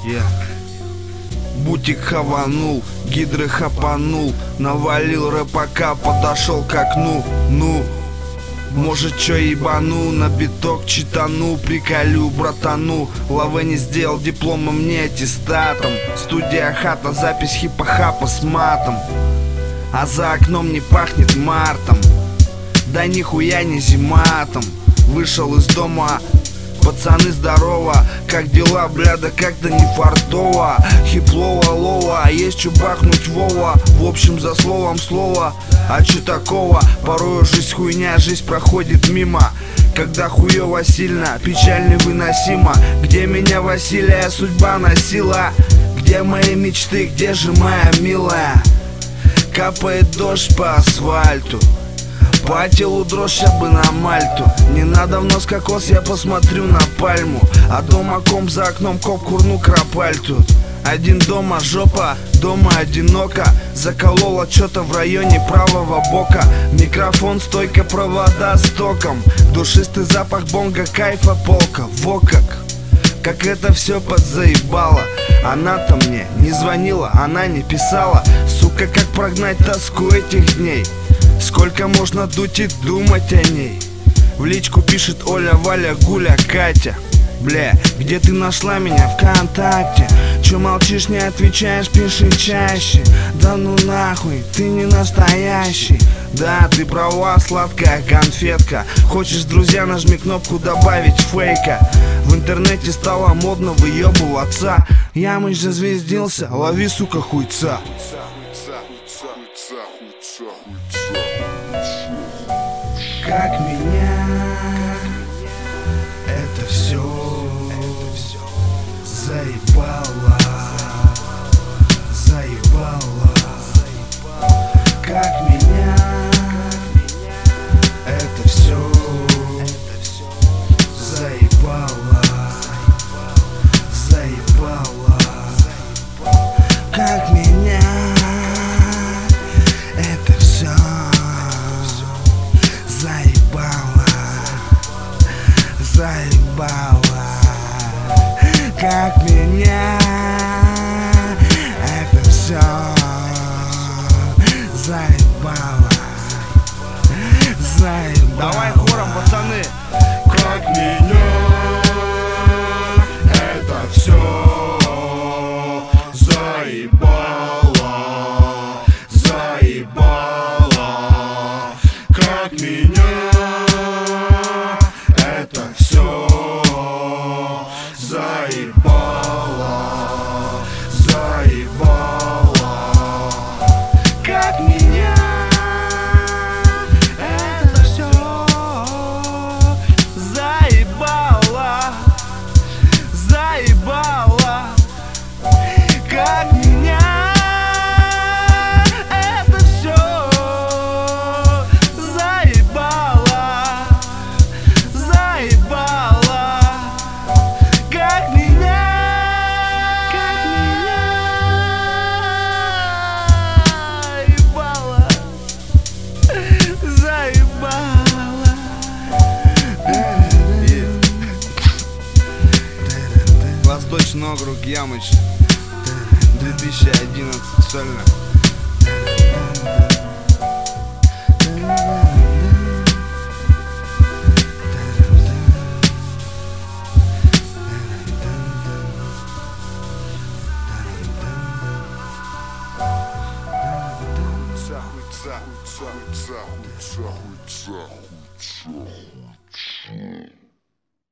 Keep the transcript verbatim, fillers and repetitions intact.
Yeah. Бутик хаванул, гидры хапанул, навалил рэпака, подошел к окну. Ну, может чё ебану, на биток читану, приколю братану. Лаве не сделал диплома мне аттестатом. Студия хата, запись хипа-хапа с матом. А за окном не пахнет мартом. Да нихуя не зиматом. Вышел из дома, пацаны, здорово, как дела, бля, да как-то не фартово. Хиплова, лова, есть чё бахнуть, Вова. В общем, за словом слово, а чё такого? Порою жизнь хуйня, жизнь проходит мимо. Когда хуёво сильно, печаль невыносима. Где меня Василия судьба носила? Где мои мечты, где же моя милая? Капает дождь по асфальту, по телу дрожь, я бы на Мальту. Не надо в нос кокос, я посмотрю на пальму. А дома комп за окном, коп курну кропальту. Один дома жопа, дома одиноко. Заколола что-то в районе правого бока. Микрофон, стойка, провода с током. Душистый запах бонга, кайфа, полка. Во как, как это все подзаебало. Она-то мне не звонила, она не писала. Сука, как прогнать тоску этих дней? Сколько можно дуть и думать о ней? В личку пишет Оля, Валя, Гуля, Катя. Бля, где ты нашла меня? ВКонтакте. Чё молчишь, не отвечаешь, пиши чаще. Да ну нахуй, ты не настоящий. Да, ты права, сладкая конфетка. Хочешь, друзья, нажми кнопку добавить фейка. В интернете стало модно выебываться. Я мыш зазвездился, лови, сука, хуйца. Как меня это все заебало, заебало. Как меня это все заебало, заебало. Как меня это все заебало, заебало. Как меня это все заебало, заебало. Давай хором, пацаны. Как меня это все заебало, заебало. Как меня это все заебало, заебало. Как меня это все заебало, заебало. Как меня это все заебало, заебало. Как меня, как меня ебало, заебало. Восточный округ, Ямыч, две тысячи одиннадцать, сольно. Хуйца, хуйца, хуйца, хуйца, хуйца, хуйца, хуйца.